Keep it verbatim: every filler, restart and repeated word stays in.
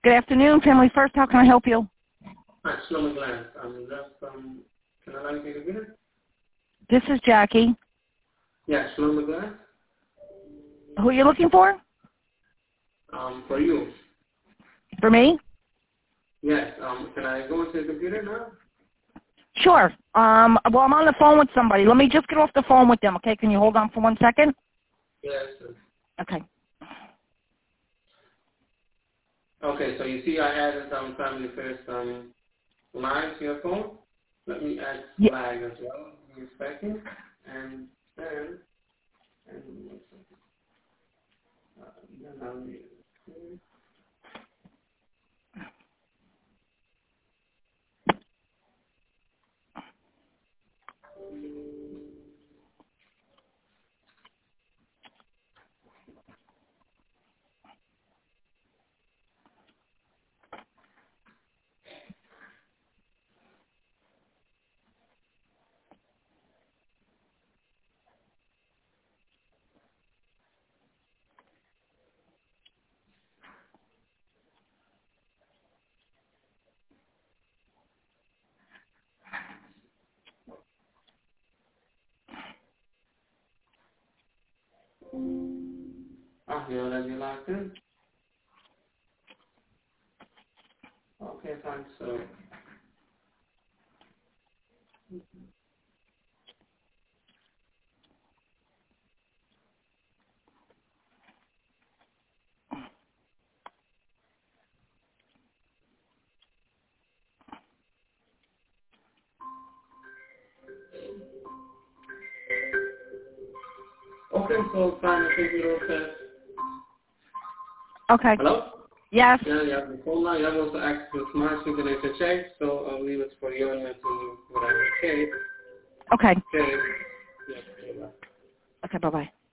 Good afternoon, Family First. How can I help you? Hi, Shlomo Glass. I'm just um. Can I like you again? This is Jackie. Yeah, Shlomo Glass. Who are you looking for? Um, for you. For me? Yes. Um, can I go into the computer now? Sure. Um. Well, I'm on the phone with somebody. Let me just get off the phone with them, okay? Can you hold on for one second? Yes. Sir. Okay. Okay. So you see, I added um Family First um line to your phone. Let me add Yeah. flag as well. Give me a second. And then and one second. Uh, then I'll need it. Ah, you're already logged in. Okay, fine. So. Okay, so fine. I think you're okay. Okay. Hello? Yes. Yeah, you have the phone now. You have also access to smart signature check, so I'll leave it for you and to whatever. Okay. Okay. Okay. Yeah, okay, bye. Okay, bye-bye.